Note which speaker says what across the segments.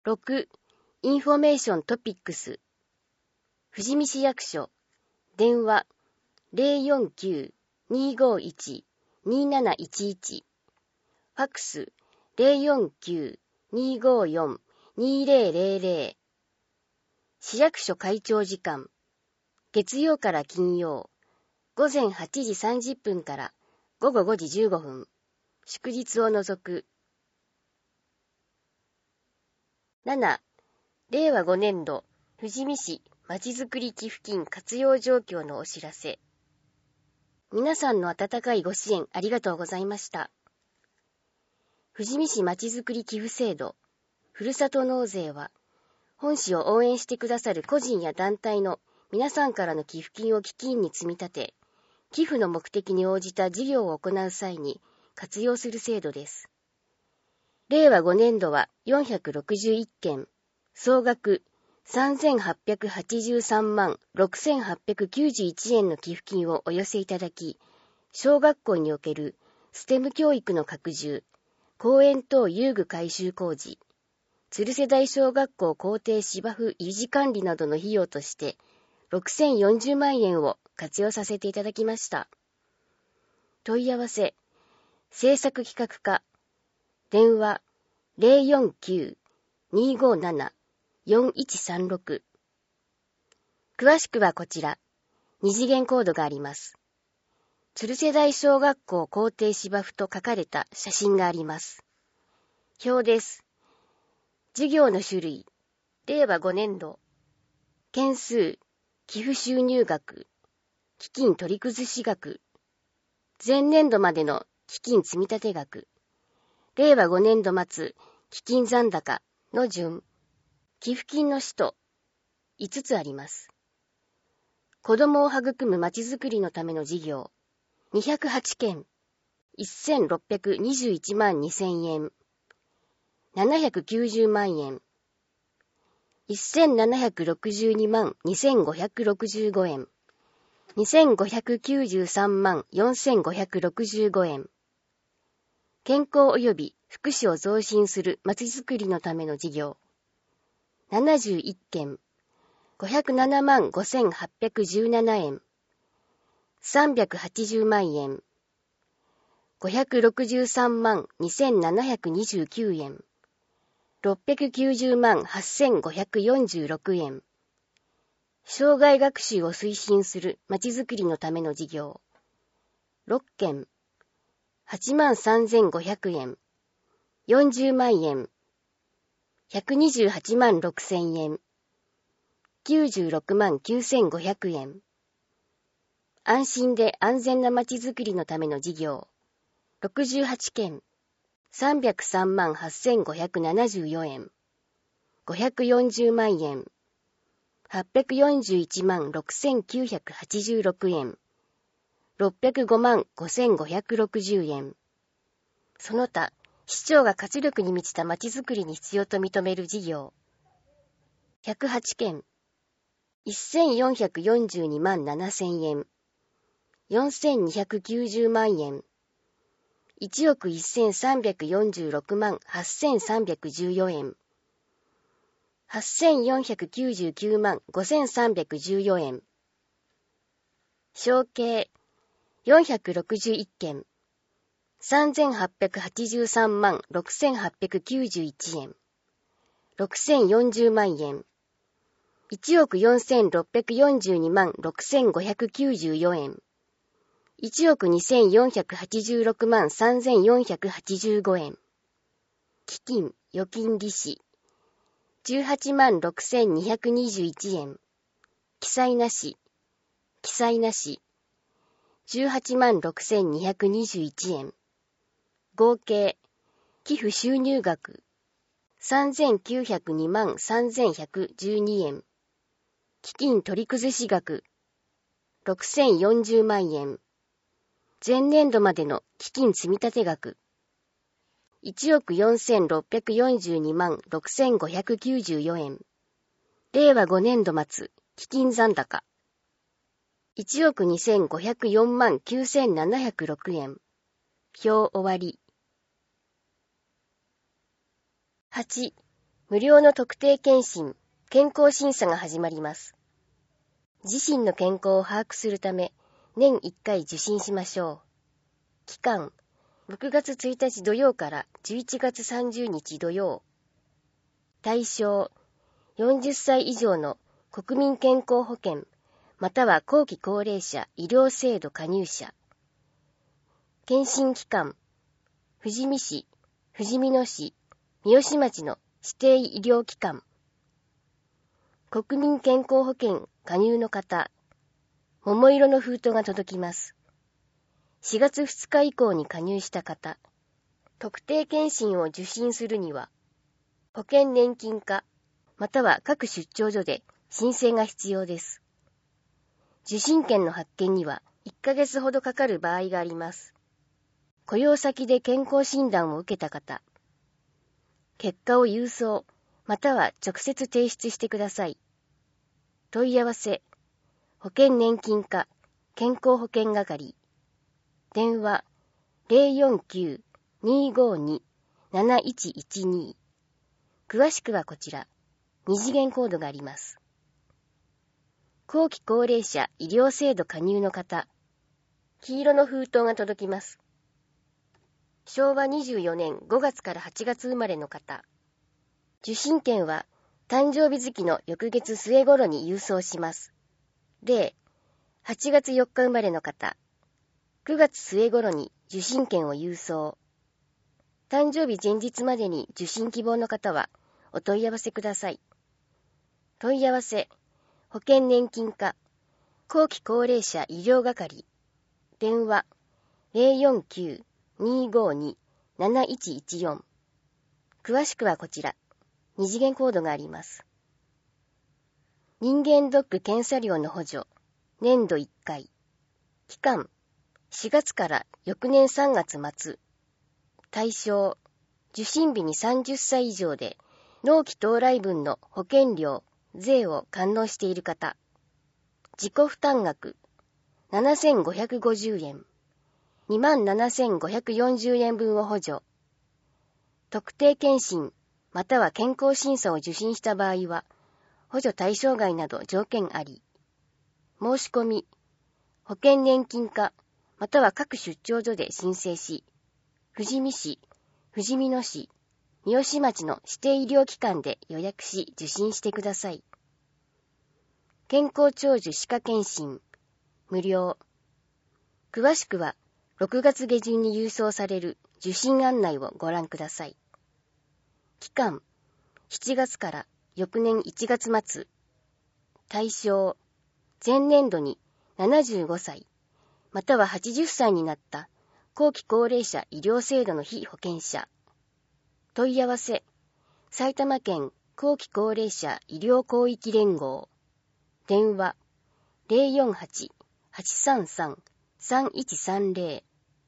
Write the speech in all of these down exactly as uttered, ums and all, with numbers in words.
Speaker 1: ろく、インフォメーショントピックス。富士見市役所、電話 ゼロよんきゅう にーごーいち にーなないちいち、ファックス ゼロよんきゅう にーごーよん にーぜろぜろぜろ。市役所開庁時間、月曜から金曜、午前はちじさんじゅっぷんから午後ごじじゅうごふん、祝日を除く。なな、れいわごねんど富士見市まちづくり寄付金活用状況のお知らせ。皆さんの温かいご支援ありがとうございました。富士見市まちづくり寄付制度、ふるさと納税は、本市を応援してくださる個人や団体の皆さんからの寄付金を基金に積み立て、寄付の目的に応じた事業を行う際に活用する制度です。れいわごねんどはよんひゃくろくじゅういっけん、総額さんぜんはっぴゃくはちじゅうさんまんろくせんはっぴゃくきゅうじゅういちえんの寄付金をお寄せいただき、小学校におけるステム教育の拡充、公園等遊具改修工事、鶴瀬台小学校校庭芝生維持管理などの費用としてろくせんよんじゅうまんえんを活用させていただきました。問い合わせ、制作企画課、電話 ゼロよんきゅう にーごーなな よんいちさんろく。詳しくはこちら、二次元コードがあります。鶴瀬台小学校校庭芝生と書かれた写真があります。表です。事業の種類、れいわごねんど、件数、寄付収入額、基金取り崩し額、前年度までの基金積立額、れいわごねんど末基金残高の順、寄付金の使途、いつつあります。子どもを育むまちづくりのための事業、にひゃくはちけん、せんろっぴゃくにじゅういちまんにせんえん、ななひゃくきゅうじゅうまんえん、せんななひゃくろくじゅうにまんにせんごひゃくろくじゅうごえん、にせんごひゃくきゅうじゅうさんまんよんせんごひゃくろくじゅうごえん、健康及び福祉を増進するまちづくりのための事業、ななじゅういっけん、ごひゃくななまんごせんはっぴゃくじゅうななえん、さんびゃくはちじゅうまんえん、ごひゃくろくじゅうさんまんにせんななひゃくにじゅうきゅうえん、ろっぴゃくきゅうじゅうまんはっせんごひゃくよんじゅうろくえん、障害学習を推進するまちづくりのための事業、ろっけん、はちまんさんぜんごひゃくえん、よんじゅうまんえん、ひゃくにじゅうはちまんろくせんえん、きゅうじゅうろくまんきゅうせんごひゃくえん、安心で安全なまちづくりのための事業、ろくじゅうはちけん、さんびゃくさんまんはっせんごひゃくななじゅうよえん、ごひゃくよんじゅうまんえん、はっぴゃくよんじゅういちまんろくせんきゅうひゃくはちじゅうろくえん、ろっぴゃくごまんごせんごひゃくろくじゅうえん。その他、市長が活力に満ちたまちづくりに必要と認める事業、ひゃくはちけん、せんよんひゃくよんじゅうにまんななせんえん、よんせんにひゃくきゅうじゅうまんえん、いちおくせんさんびゃくよんじゅうろくまんはっせんさんびゃくじゅうよえん、はっせんよんひゃくきゅうじゅうきゅうまんごせんさんびゃくじゅうよえん、承継よんひゃくろくじゅういっけん、さんぜんはっぴゃくはちじゅうさんまんろくせんはっぴゃくきゅうじゅういちえん、ろくせんよんじゅうまんえん、いちおくよんせんろっぴゃくよんじゅうにまんろくせんごひゃくきゅうじゅうよえん、いちおくにせんよんひゃくはちじゅうろくまんさんぜんよんひゃくはちじゅうごえん、基金、預金利子、じゅうはちまんろくせんにひゃくにじゅういちえん、記載なし、記載なし、じゅうはちまんろくせんにひゃくにじゅういちえん、合計、寄付収入額、さんぜんきゅうひゃくにまんさんぜんひゃくじゅうにえん、基金取り崩し額、ろくせんよんじゅうまんえん、前年度までの基金積立額、いちおくよんせんろっぴゃくよんじゅうにまんろくせんごひゃくきゅうじゅうよえん、れいわごねんど末基金残高、いちおくにせんごひゃくよんまんきゅうせんななひゃくろくえん、表終わり。はち、 無料の特定健診、健康審査が始まります。自身の健康を把握するため、年いっかい受診しましょう。期間、ろくがつついたち土曜からじゅういちがつさんじゅうにち土曜。対象、よんじゅっさい以上の国民健康保険、または後期高齢者医療制度加入者。検診機関、富士見市、富士見野市、三好町の指定医療機関。国民健康保険加入の方、桃色の封筒が届きます。しがつふつか以降に加入した方、特定健診を受診するには、保険年金課、または各出張所で申請が必要です。受診券の発券にはいっかげつほどかかる場合があります。雇用先で健康診断を受けた方、結果を郵送、または直接提出してください。問い合わせ、保険年金課、健康保険係、電話 ゼロよんきゅう にーごーに なないちいちに。詳しくはこちら、二次元コードがあります。後期高齢者医療制度加入の方、黄色の封筒が届きます。しょうわにじゅうよねんごがつからはちがつ生まれの方、受診券は誕生日月の翌月末頃に郵送します。例、はちがつよっか生まれの方、くがつ末頃に受診券を郵送。誕生日前日までに受診希望の方はお問い合わせください。問い合わせ、保険年金課、後期高齢者医療係、電話 ゼロよんきゅう にーごーに なないちいちよん。詳しくはこちら、二次元コードがあります。人間ドック検査料の補助、年度いっかい。期間、しがつから翌年さんがつまつ。対象、受診日にさんじゅっさい以上で、納期到来分の保険料、税を完納している方。自己負担額、ななせんごひゃくごじゅうえん。にまんななせんごひゃくよんじゅうえんぶんを補助。特定健診、または健康審査を受診した場合は、補助対象外など条件あり。申し込み、保険年金課、または各出張所で申請し、富士見市、富士見野市、三好町の指定医療機関で予約し受診してください。健康長寿歯科検診、無料。詳しくはろくがつげじゅんに郵送される受診案内をご覧ください。期間、しちがつから翌年いちがつまつ。対象、前年度にななじゅうごさい、またははちじゅっさいになった後期高齢者医療制度の被保険者。問い合わせ、埼玉県後期高齢者医療広域連合。電話 ゼロよんはち はちさんさん さんいちさんゼロ。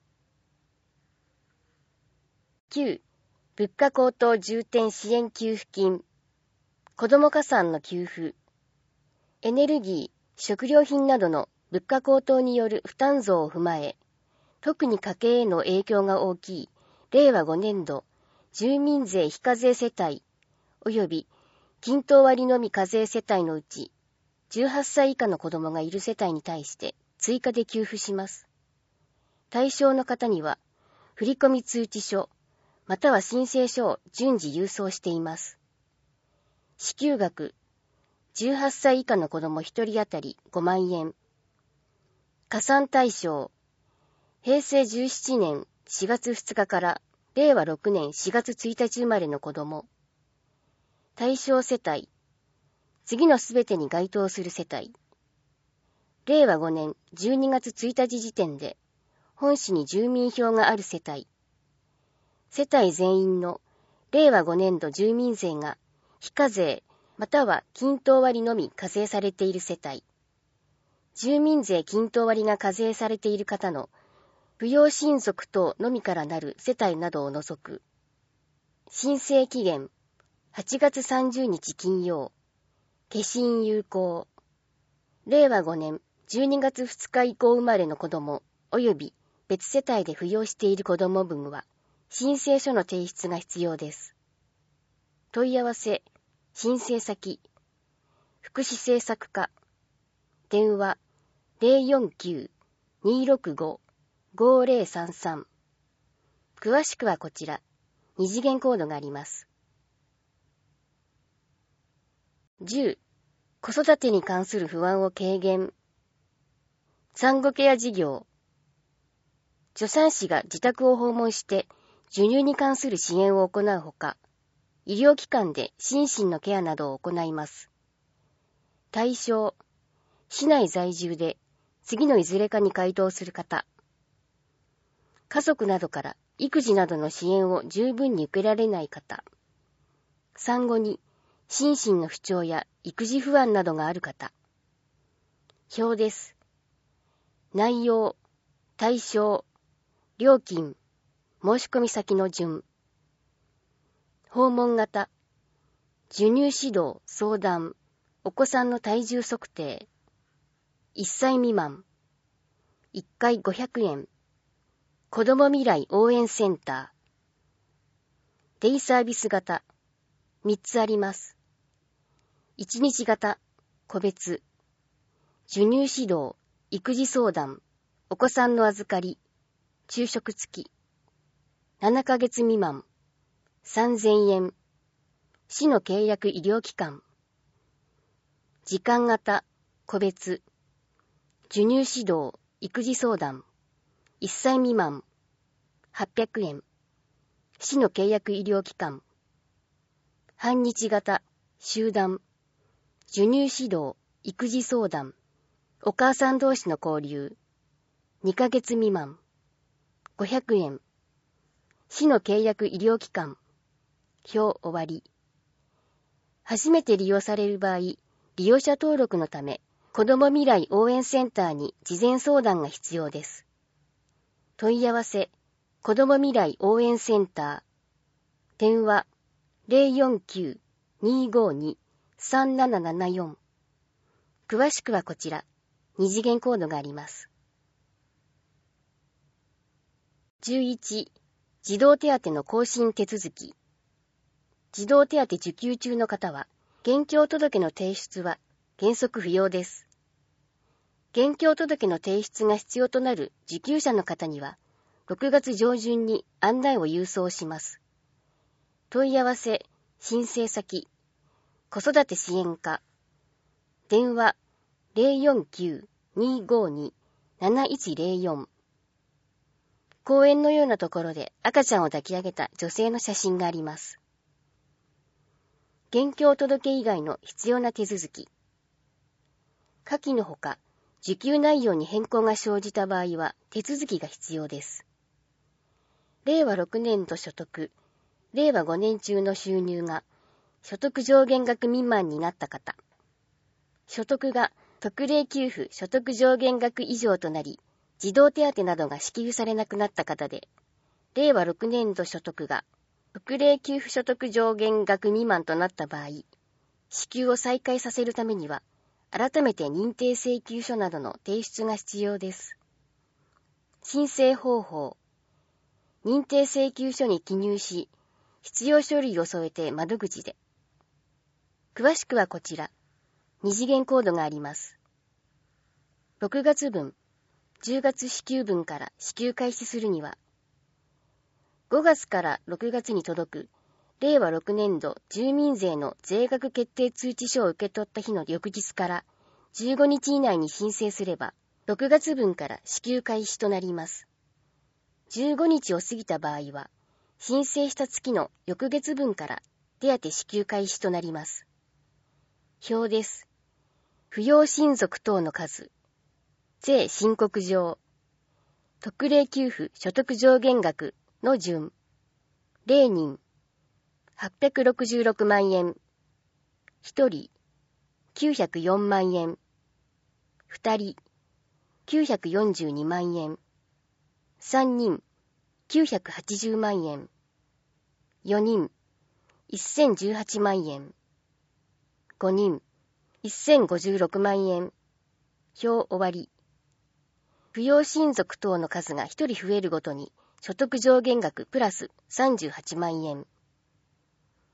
Speaker 1: きゅう. 物価高騰重点支援給付金。子ども加算の給付。エネルギー、食料品などの物価高騰による負担増を踏まえ、特に家計への影響が大きいれいわごねんど住民税非課税世帯及び均等割のみ課税世帯のうちじゅうはっさい以下の子供がいる世帯に対して追加で給付します。対象の方には振込通知書または申請書を順次郵送しています。支給額じゅうはっさい以下の子供ひとり当たりごまんえん。加算対象へいせいじゅうななねんしがつふつかかられいわろくねんしがつついたち生まれの子供。対象世帯次のすべてに該当する世帯。れいわごねんじゅうにがつついたち時点で本市に住民票がある世帯。世帯全員のれいわごねんど住民税が非課税または均等割のみ課税されている世帯。住民税均等割が課税されている方の扶養親族等のみからなる世帯などを除く。申請期限はちがつさんじゅうにち金曜。消印有効。れいわごねんじゅうにがつふつか以降生まれの子供及び別世帯で扶養している子供分は申請書の提出が必要です。 問い合わせ、申請先、福祉政策課、電話 ゼロよんきゅう にーろくご ごーぜろさんさん。詳しくはこちら、二次元コードがあります。じゅう. 子育てに関する不安を軽減。産後ケア事業。助産師が自宅を訪問して授乳に関する支援を行うほか、医療機関で心身のケアなどを行います。対象、市内在住で次のいずれかに該当する方。家族などから育児などの支援を十分に受けられない方。産後に心身の不調や育児不安などがある方。表です。内容、対象、料金、申し込み先の順。訪問型、授乳指導、相談、お子さんの体重測定。いっさい未満。いっかいごひゃくえん。子ども未来応援センター。デイサービス型、みっつあります。いちにち型、個別。授乳指導、育児相談、お子さんの預かり、昼食付き。ななかげつ未満、さんぜんえん。市の契約医療機関。時間型、個別。授乳指導、育児相談。いっさい未満、はっぴゃくえん。市の契約医療機関。半日型、集団。授乳指導、育児相談。お母さん同士の交流。にかげつ未満、ごひゃくえん。市の契約医療機関。表終わり。初めて利用される場合、利用者登録のため、子ども未来応援センターに事前相談が必要です。問い合わせ、子ども未来応援センター。電話、ゼロよんきゅう にーごーに さんななななよん。詳しくはこちら、二次元コードがあります。じゅういち. 児童手当の更新手続き。児童手当受給中の方は、現況届の提出は原則不要です。現況届の提出が必要となる受給者の方には、ろくがつ上旬に案内を郵送します。問い合わせ、申請先、子育て支援課。電話、ゼロよんきゅう にーごーに なないちゼロよん。公園のようなところで赤ちゃんを抱き上げた女性の写真があります。現況届以外の必要な手続き。下記のほか、受給内容に変更が生じた場合は手続きが必要です。れいわろくねん度所得、れいわごねん中の収入が所得上限額未満になった方。所得が特例給付所得上限額以上となり、児童手当などが支給されなくなった方で、れいわろくねん度所得が特例給付所得上限額未満となった場合、支給を再開させるためには、改めて認定請求書などの提出が必要です。申請方法。認定請求書に記入し、必要書類を添えて窓口で。詳しくはこちら、二次元コードがあります。ろくがつぶん、じゅうがつ支給分から支給開始するには、ごがつからろくがつに届くれいわろくねん度住民税の税額決定通知書を受け取った日の翌日からじゅうごにち以内に申請すれば、ろくがつぶんから支給開始となります。じゅうごにちを過ぎた場合は、申請した月の翌月分から手当支給開始となります。表です。扶養親族等の数。税申告上。特例給付所得上限額の順。れいにん。はっぴゃくろくじゅうろくまんえん。ひとり。きゅうひゃくよんまんえん。ふたり。きゅうひゃくよんじゅうにまんえん。さんにん。きゅうひゃくはちじゅうまんえん。よにん。せんじゅうはちまんえん。ごにん。せんごじゅうろくまんえん。表終わり。扶養親族等の数がひとり増えるごとに所得上限額プラスさんじゅうはちまんえん。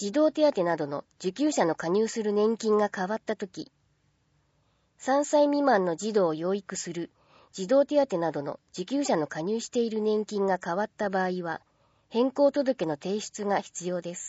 Speaker 1: 児童手当などの受給者の加入する年金が変わったとき、さんさい未満の児童を養育する児童手当などの受給者の加入している年金が変わった場合は、変更届の提出が必要です。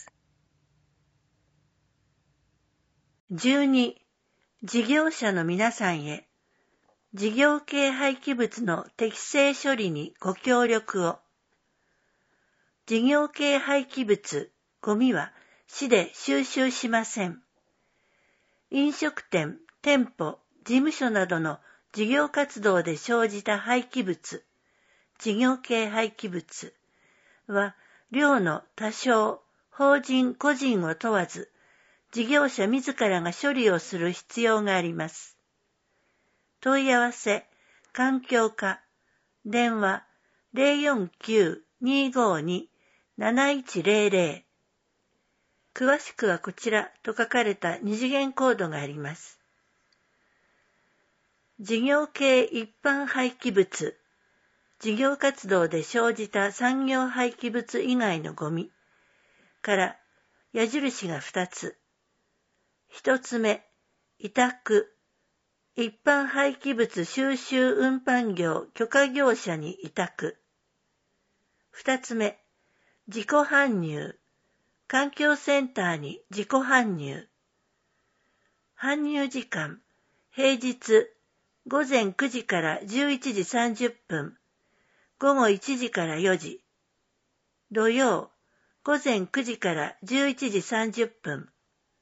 Speaker 2: じゅうに、事業者の皆さんへ、事業系廃棄物の適正処理にご協力を。事業系廃棄物、ゴミは市で収集しません。飲食店、店舗、事務所などの事業活動で生じた廃棄物、事業系廃棄物は、量の多少、法人個人を問わず、事業者自らが処理をする必要があります。問い合わせ、環境課、電話 ゼロよんきゅう にーごーに なないちゼロゼロ。詳しくはこちらと書かれた二次元コードがあります。事業系一般廃棄物、事業活動で生じた産業廃棄物以外のゴミから矢印がふたつ。一つ目、委託、一般廃棄物収集運搬業許可業者に委託。二つ目、自己搬入、環境センターに自己搬入。搬入時間、平日ごぜんくじからじゅういちじさんじゅっぷん、ごごいちじからよじ、土曜ごぜんくじからじゅういちじさんじゅっぷん。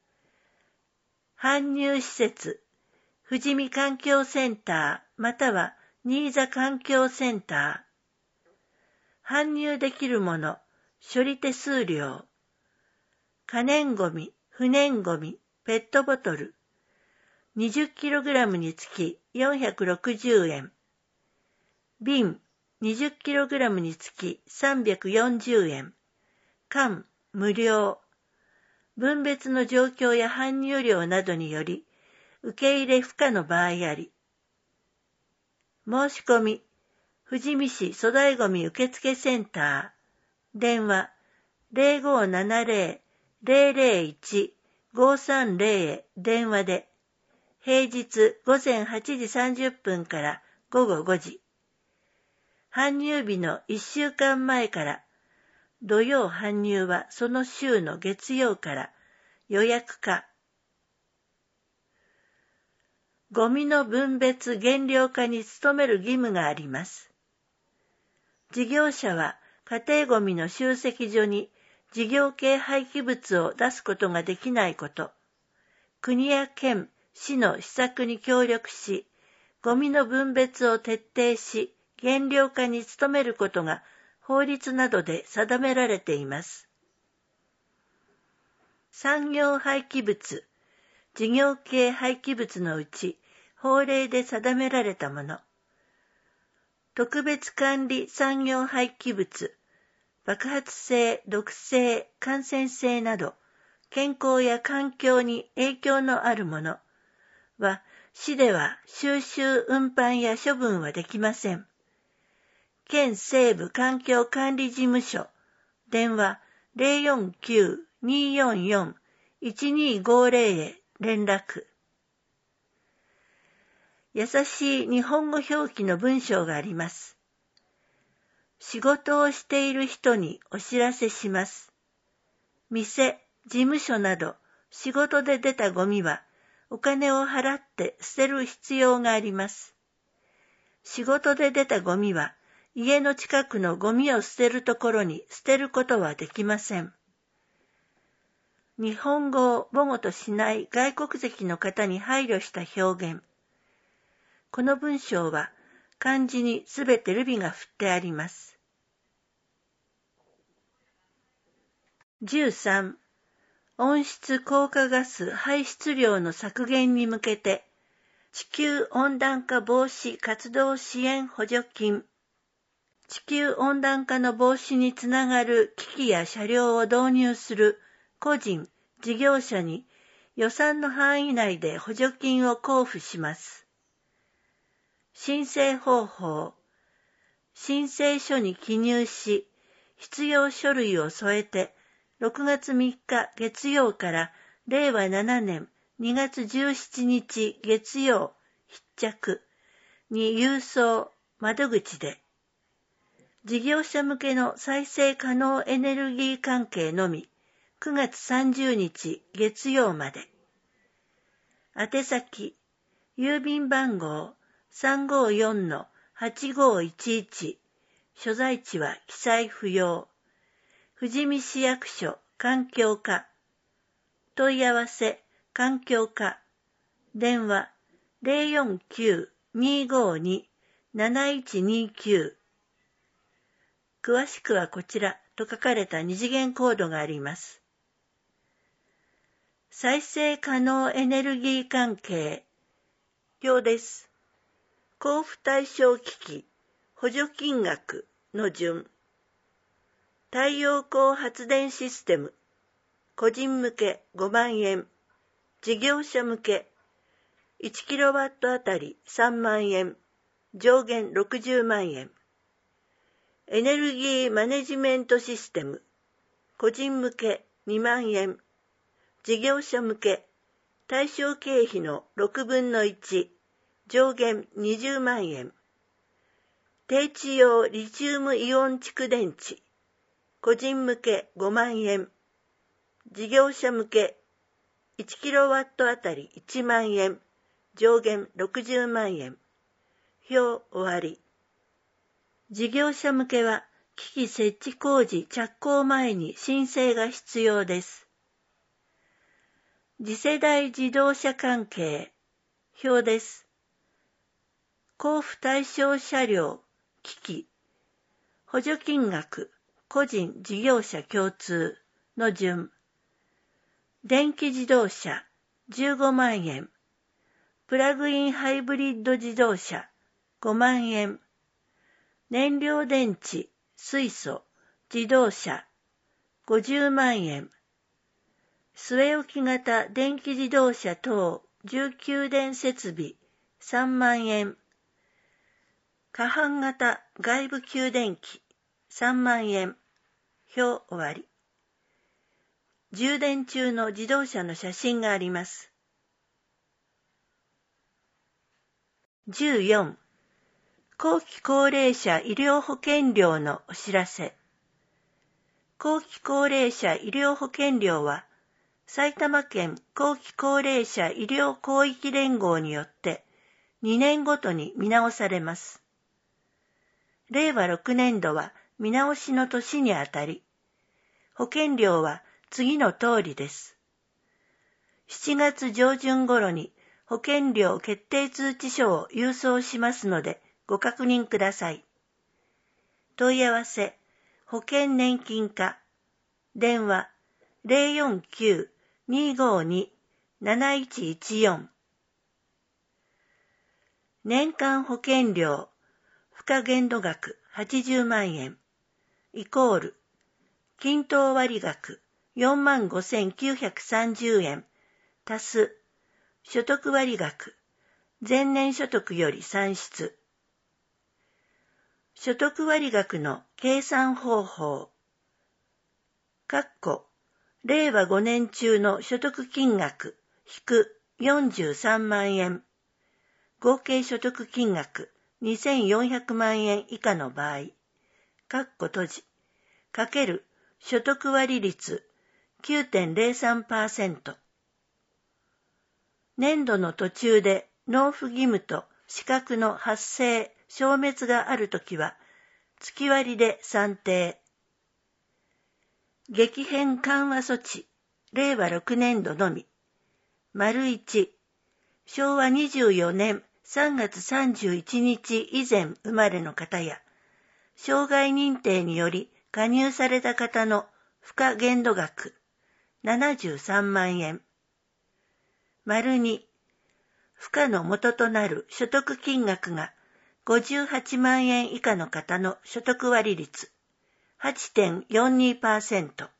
Speaker 2: 搬入施設、富士見環境センターまたは新座環境センター。搬入できるもの、処理手数料。可燃ごみ、不燃ごみ、ペットボトル。にじゅっキログラム につきよんひゃくろくじゅうえん。瓶 にじゅっキログラム につきさんびゃくよんじゅうえん。缶無料。分別の状況や搬入量などにより、受け入れ不可の場合あり。申し込み、富士見市粗大ごみ受付センター、電話ゼロごななゼロ ゼロゼロいち ごさんゼロへ電話で、平日ごぜんはちじさんじゅっぷんからごごごじ。搬入日のいっしゅうかんまえから、土曜搬入はその週の月曜から予約か。ゴミの分別減量化に努める義務があります。事業者は家庭ゴミの集積所に事業系廃棄物を出すことができないこと、国や県、市の施策に協力し、ゴミの分別を徹底し、減量化に努めることが法律などで定められています。産業廃棄物、事業系廃棄物のうち法令で定められたもの。特別管理産業廃棄物、爆発性、毒性、感染性など、健康や環境に影響のあるものは、市では収集運搬や処分はできません。県西部環境管理事務所、電話ゼロよんきゅう にーよんよん いちにーごゼロへ連絡。優しい日本語表記の文章があります。仕事をしている人にお知らせします。店、事務所など仕事で出たゴミはお金を払って捨てる必要があります。仕事で出たゴミは家の近くのゴミを捨てるところに捨てることはできません。日本語を母語としない外国籍の方に配慮した表現。この文章は漢字にすべてルビが振ってあります。じゅうさん、温室効果ガス排出量の削減に向けて地球温暖化防止活動支援補助金。地球温暖化の防止につながる機器や車両を導入する個人、事業者に予算の範囲内で補助金を交付します。申請方法。申請書に記入し、必要書類を添えてろくがつみっか月曜かられいわななねんにがつじゅうしちにち月曜必着に郵送窓口で、事業者向けの再生可能エネルギー関係のみくがつさんじゅうにち月曜まで。宛先、郵便番号 さんごよんのはちごいちいち、所在地は記載不要。富士見市役所環境課。問い合わせ環境課。電話 ゼロよんきゅう にーごーに なないちにーきゅう。詳しくはこちらと書かれた二次元コードがあります。再生可能エネルギー関係表です。交付対象機器補助金額の順。太陽光発電システム個人向けごまんえん、事業者向けいちキロワットあたりさんまんえん、上限ろくじゅうまんえん。エネルギーマネジメントシステム個人向けにまんえん、事業者向け対象経費のろくぶんのいち、上限にじゅうまんえん。低地用リチウムイオン蓄電池個人向けごまんえん、事業者向けいちキロワットあたりいちまんえん、上限ろくじゅうまんえん。表終わり。事業者向けは機器設置工事着工前に申請が必要です。次世代自動車関係表です。交付対象車両、機器、補助金額、個人事業者共通の順。電気自動車じゅうごまんえん、プラグインハイブリッド自動車ごまんえん、燃料電池、水素、自動車ごじゅうまんえん、据え置き型電気自動車等重給電設備さんまんえん、過半型外部給電機さんまんえん。表終わり。充電中の自動車の写真があります。じゅうよん. 後期高齢者医療保険料のお知らせ。後期高齢者医療保険料は、埼玉県後期高齢者医療広域連合によってにねんごとに見直されます。れいわろくねんどは見直しの年にあたり、保険料は次の通りです。しちがつじょうじゅん頃に保険料決定通知書を郵送しますのでご確認ください。問い合わせ、保険年金課、電話ゼロよんきゅう にーごーに なないちいちよん。年間保険料、付加限度額はちじゅうまんえん、イコール、均等割額よんまんごせんきゅうひゃくさんじゅうえん、足す、所得割額、前年所得より算出。所得割額の計算方法。括弧、れいわごねん中の所得金額、引くよんじゅうさんまんえん。合計所得金額にせんよんひゃくまんえん以下の場合、括弧閉じ、かける所得割率 きゅうてんゼロさんパーセント。年度の途中で納付義務と資格の発生、消滅があるときは、月割で算定。激変緩和措置、れいわろくねんどのみ。丸いち、しょうわにじゅうよねんさんがつさんじゅういちにち以前生まれの方や、障害認定により加入された方の付加限度額ななじゅうさんまんえん。丸に、付加の元となる所得金額がごじゅうはちまんえん以下の方の所得割率 はちてんよんにパーセント。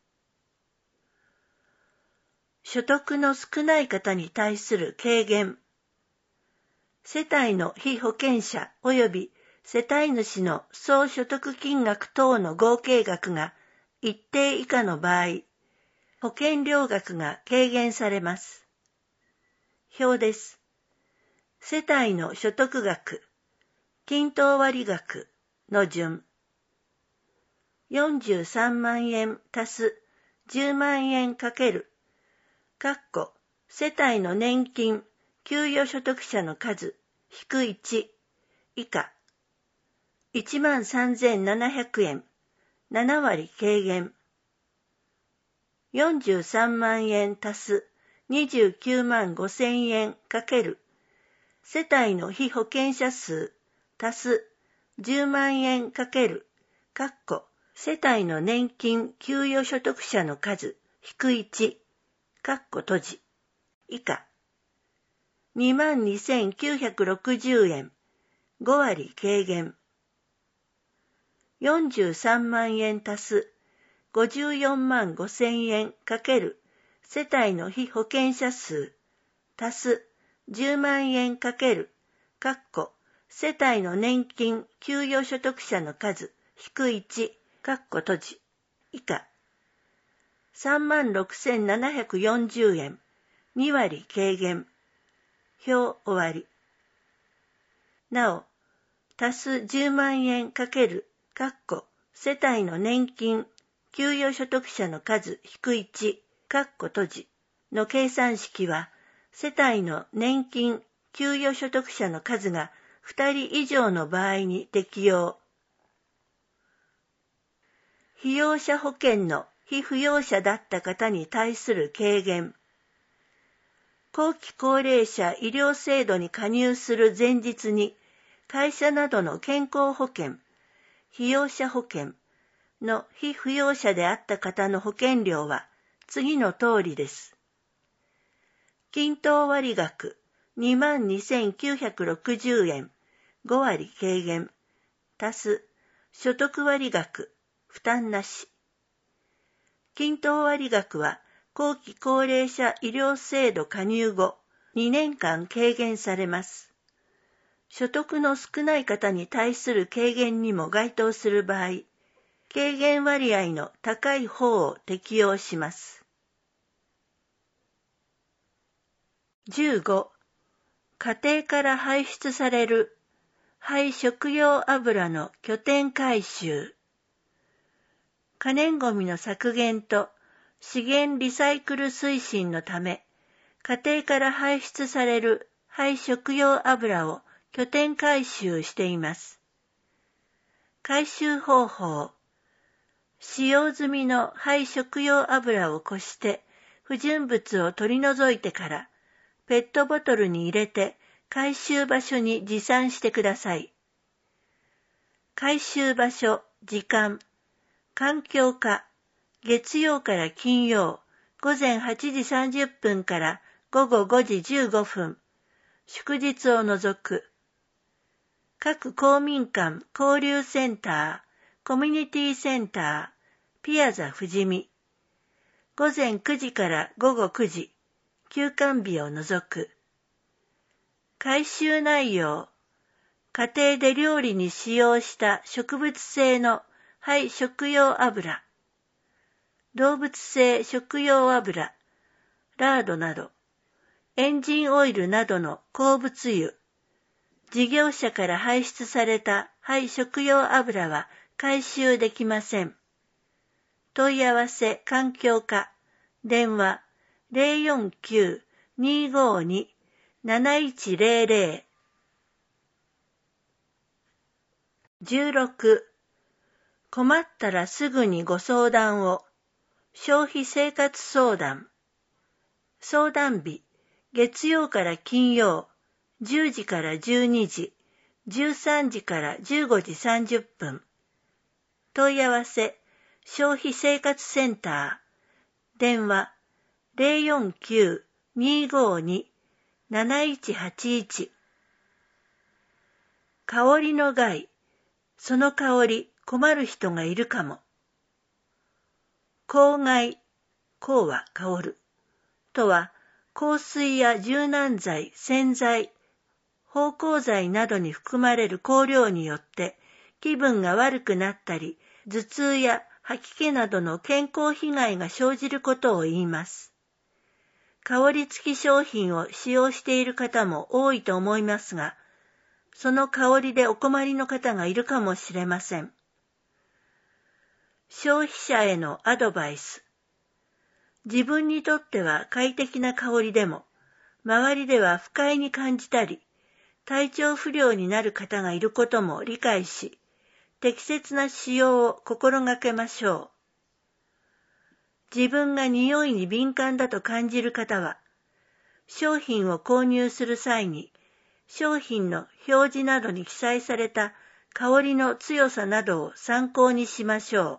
Speaker 2: 所得の少ない方に対する軽減。世帯の被保険者及び世帯主の総所得金額等の合計額が一定以下の場合、 保険料額が軽減されます。表です。世帯の所得額、均等割額の順。よんじゅうさんまんえん足すじゅうまんえんかける、括弧世帯の年金、給与所得者の数、引くいち、以下。いちまんさんぜんななひゃくえん、ななわり軽減。よんじゅうさんまんえん足すにじゅうきゅうまんごせんえんかける世帯の被保険者数足すじゅうまんえんかける括弧世帯の年金給与所得者の数引くいち括弧閉じ以下にまんにせんきゅうひゃくろくじゅうえんごわり軽減よんじゅうさんまんえん足すごじゅうよんまんごせんえんかける世帯の被保険者数足すじゅうまんえんかける括弧世帯の年金給与所得者の数引くいち括弧閉じ以下さんまんろくせんななひゃくよんじゅうえんにわり軽減表終わりなお足すじゅうまんえんかける括弧世帯の年金給与所得者の数引くいち、括弧閉じの計算式は、世帯の年金給与所得者の数がふたり以上の場合に適用。被用者保険の被扶養者だった方に対する軽減。後期高齢者医療制度に加入する前日に、会社などの健康保険、被用者保険、の被扶養者であった方の保険料は次の通りです。均等割額にまんにせんきゅうひゃくろくじゅうえんごわり軽減足す所得割額負担なし。均等割額は後期高齢者医療制度加入後にねんかん軽減されます。所得の少ない方に対する軽減にも該当する場合、軽減割合の高い方を適用します。じゅうご、家庭から排出される廃食用油の拠点回収。可燃ごみの削減と資源リサイクル推進のため、家庭から排出される廃食用油を拠点回収しています。回収方法。使用済みの廃食用油をこして不純物を取り除いてからペットボトルに入れて回収場所に持参してください。回収場所、時間、環境課、月曜から金曜、ごぜんはちじさんじゅっぷんからごごごじじゅうごふん、祝日を除く。各公民館交流センター、コミュニティセンター、ピアザ富士見。ごぜんくじからごごくじ、休館日を除く。回収内容。家庭で料理に使用した植物性の廃食用油。動物性食用油、ラードなど。エンジンオイルなどの鉱物油。事業者から排出された廃食用油は回収できません。問い合わせ環境課、電話 ゼロよんきゅう にーごーに なないちゼロゼロ。じゅうろく、困ったらすぐにご相談を。消費生活相談。相談日、月曜から金曜、じゅうじからじゅうにじ、じゅうさんじからじゅうごじさんじゅっぷん。問い合わせ、消費生活センター。電話、ゼロよんきゅう にーごーに なないちはちいち。香りの害。その香り困る人がいるかも。香害、香は香る。とは、香水や柔軟剤、洗剤、芳香剤などに含まれる香料によって気分が悪くなったり、頭痛や吐き気などの健康被害が生じることを言います。香り付き商品を使用している方も多いと思いますが、その香りでお困りの方がいるかもしれません。消費者へのアドバイス。自分にとっては快適な香りでも、周りでは不快に感じたり、体調不良になる方がいることも理解し、適切な使用を心がけましょう。自分が匂いに敏感だと感じる方は、商品を購入する際に、商品の表示などに記載された香りの強さなどを参考にしましょう。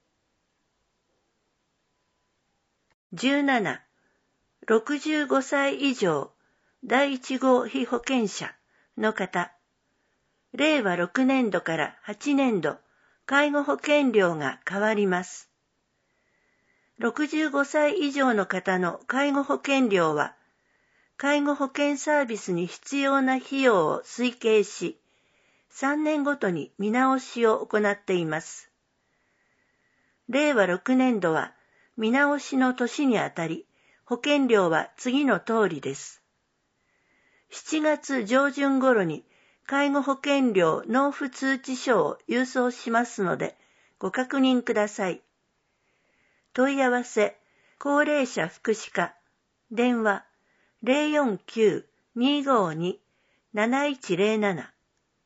Speaker 2: じゅうなな、ろくじゅうごさい以上第一号被保険者の方、れいわろくねんどからはちねんど介護保険料が変わります。ろくじゅうごさい以上の方の介護保険料は、介護保険サービスに必要な費用を推計し、さんねんごとに見直しを行っています。れいわろくねんどは見直しの年にあたり、保険料は次の通りです。しちがつ上旬頃に介護保険料納付通知書を郵送しますので、ご確認ください。問い合わせ、高齢者福祉課、電話 ゼロよんきゅう にーごーに なないちゼロなな。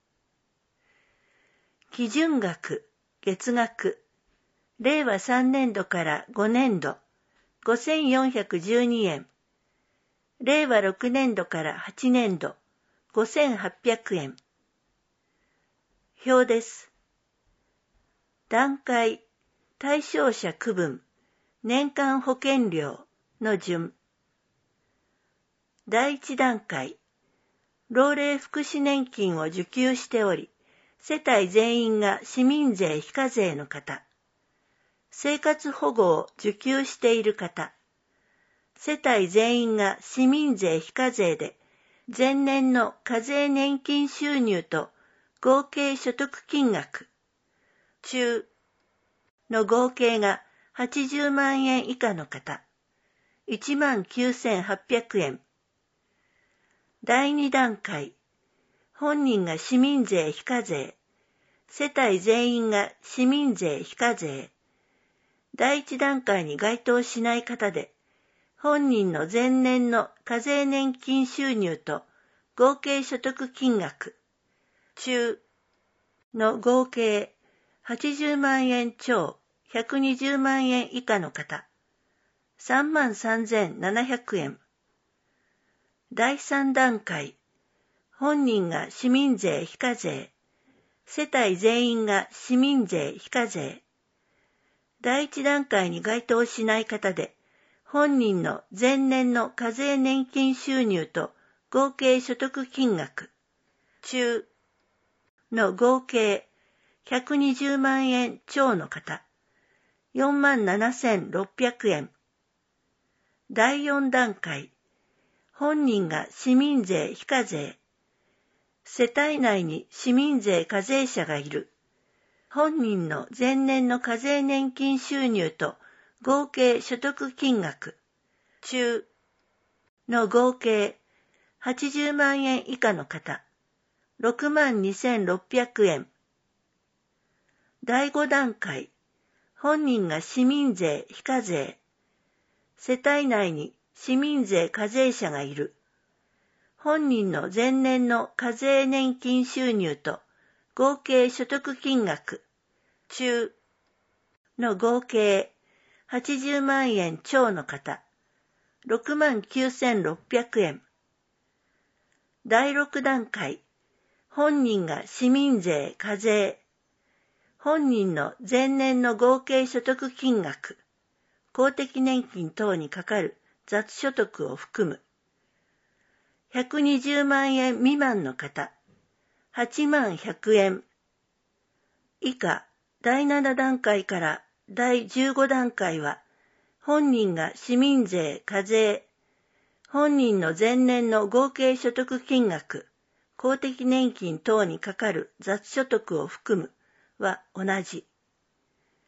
Speaker 2: 基準額、月額、れいわさんねんどからごねんど、ごせんよんひゃくじゅうにえん、れいわろくねんどからはちねんど、ごせんはっぴゃくえん。表です。段階、対象者区分、年間保険料の順。だいいち段階、老齢福祉年金を受給しており、世帯全員が市民税非課税の方、生活保護を受給している方、世帯全員が市民税非課税で、前年の課税年金収入と合計所得金額、中の合計がはちじゅうまんえん以下の方、いちまんきゅうせんはっぴゃくえん。だいに段階、本人が市民税非課税、世帯全員が市民税非課税。だいいち段階に該当しない方で、本人の前年の課税年金収入と合計所得金額、中の合計はちじゅうまんえん超ひゃくにじゅうまんえん以下の方、さんまんさんぜんななひゃくえん。だいさん段階、本人が市民税非課税、世帯全員が市民税非課税。だいいち段階に該当しない方で、本人の前年の課税年金収入と合計所得金額、中の合計ひゃくにじゅうまんえん超の方、よんまんななせんろっぴゃくえん。だいよん段階、本人が市民税非課税、世帯内に市民税課税者がいる、本人の前年の課税年金収入と合計所得金額、中の合計はちじゅうまんえん以下の方、ろくまんにせんろっぴゃくえん。だいご段階、本人が市民税非課税、世帯内に市民税課税者がいる、本人の前年の課税年金収入と合計所得金額、中の合計はちじゅうまんえん超の方、ろくまんきゅうせんろっぴゃくえん。だいろく段階、本人が市民税課税、本人の前年の合計所得金額、公的年金等にかかる雑所得を含む、ひゃくにじゅうまんえん未満の方、はちまんひゃくえん。以下、だいなな段階からだいじゅうご段階は、本人が市民税課税、本人の前年の合計所得金額、公的年金等にかかる雑所得を含むは同じ。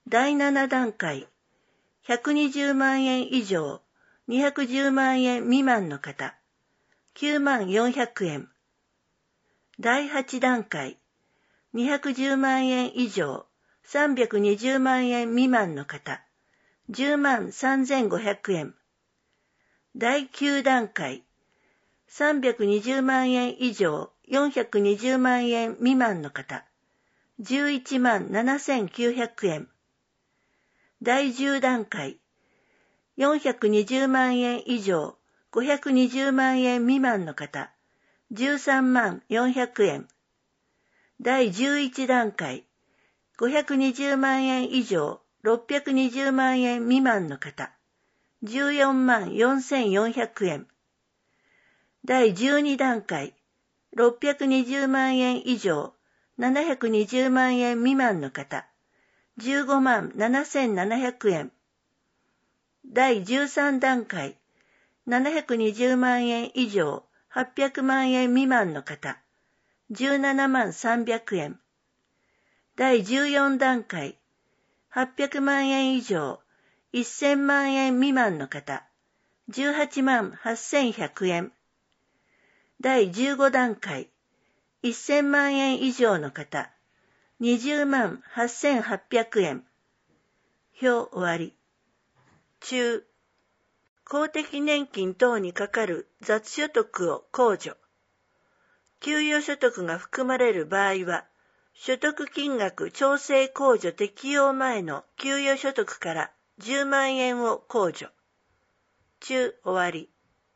Speaker 2: だいなな段階、ひゃくにじゅうまんえん以上、にひゃくじゅうまんえん未満の方、きゅうまんよんひゃくえん。だいはち段階、にひゃくじゅうまんえん以上、さんびゃくにじゅうまんえん未満の方、じゅうまんさんぜんごひゃくえん。だいきゅう段階、さんびゃくにじゅうまんえん以上、よんひゃくにじゅうまんえん未満の方、じゅういちまんななせんきゅうひゃくえん。だいじゅう段階、よんひゃくにじゅうまんえん以上、ごひゃくにじゅうまんえん未満の方、じゅうさんまんよんひゃくえん。だいじゅういち段階、ごひゃくにじゅうまんえん以上、ろっぴゃくにじゅうまんえん未満の方、じゅうよんまんよんせんよんひゃくえん。だいじゅうに段階、ろっぴゃくにじゅうまんえん以上、ななひゃくにじゅうまんえん未満の方、じゅうごまんななせんななひゃくえん。だいじゅうさん段階、ななひゃくにじゅうまんえん以上、はっぴゃくまんえん未満の方、じゅうななまんさんびゃくえん。だいじゅうよん段階、はっぴゃくまんえん以上、せんまんえん未満の方、じゅうはちまんはっせんひゃくえん。だいじゅうご段階、せんまんえん以上の方、にじゅうまんはっせんはっぴゃくえん。表終わり。中、公的年金等にかかる雑所得を控除。給与所得が含まれる場合は、所得金額調整控除適用前の給与所得からじゅうまんえんを控除。中終わり。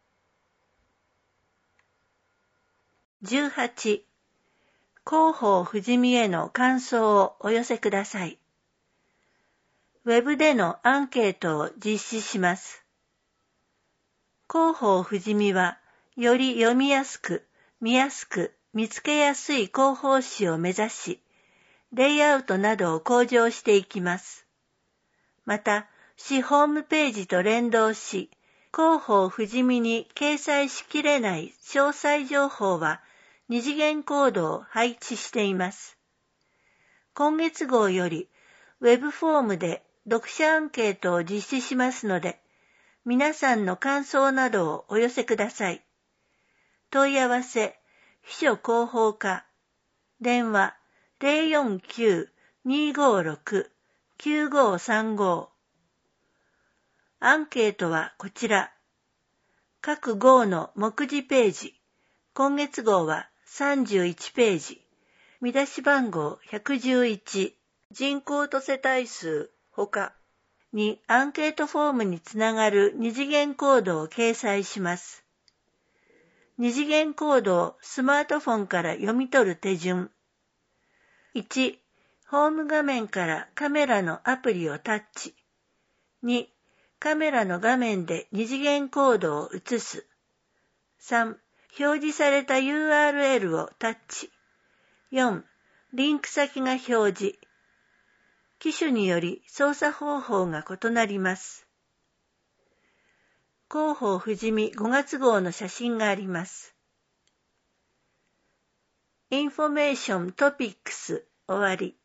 Speaker 2: じゅうはち、広報ふじみへの感想をお寄せください。ウェブでのアンケートを実施します。広報ふじみは、より読みやすく、見やすく、見つけやすい広報誌を目指し、レイアウトなどを向上していきます。また、市ホームページと連動し、広報ふじみに掲載しきれない詳細情報は、二次元コードを配置しています。今月号より、ウェブフォームで読者アンケートを実施しますので、皆さんの感想などをお寄せください。問い合わせ、秘書広報課、電話 ゼロよんきゅう にーごーろく きゅうごーさんご。アンケートはこちら。各号の目次ページ、今月号はさんじゅういちページ、見出し番号ひゃくじゅういち、人口と世帯数、他にアンケートフォームにつながる二次元コードを掲載します。二次元コードをスマートフォンから読み取る手順。いち、ホーム画面からカメラのアプリをタッチ。に、カメラの画面で二次元コードを映す。さん、表示された ユーアールエル をタッチ。よん、リンク先が表示。機種により操作方法が異なります。広報ふじみごがつ号の写真があります。インフォメーショントピックス終わり。